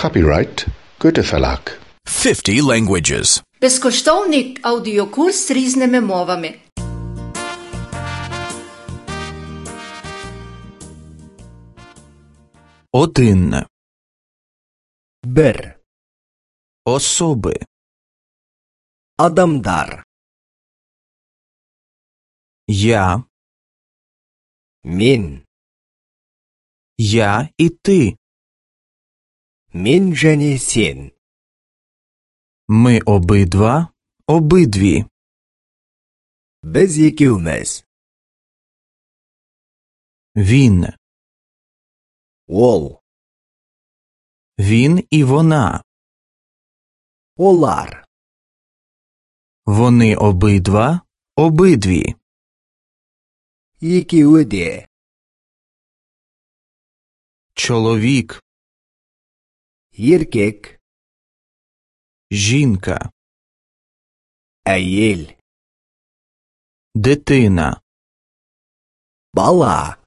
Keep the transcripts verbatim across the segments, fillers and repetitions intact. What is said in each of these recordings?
Copyright Goethe Verlag. fifty languages. Безкоштовний аудіокурс різними мовами. Один. Bir. Особи. Adamlar. Я. Мен. Я і ти. Мен және сен. Ми обидва. Обидві. Біз екеуміз. Він. Ол. Він і вона. Олар. Вони обидва. Обидві. Екеуі де. Чоловік. Еркек. Жінка. Әйел. Дитина. Бала.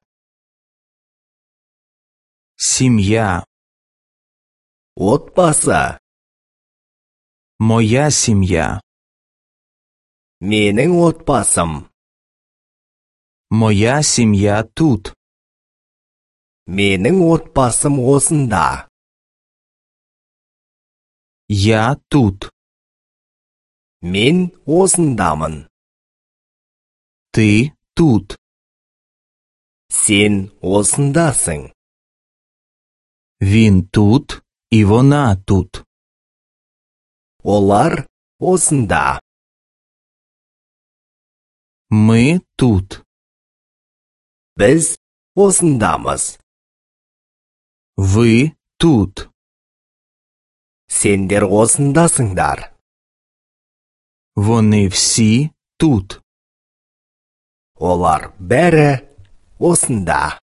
Сім'я. Отбасы. Моя сім'я. Менің отбасым. Моя сім'я тут. Менің отбасым осында. Я тут. Мен осындамын. Ти тут. Сен осындасың. Він тут і вона тут. Олар осында. Ми тут. Біз осындамыз. Ви тут. Сендер осындасыңдар. Вони всі тут. Олар бәрі осында.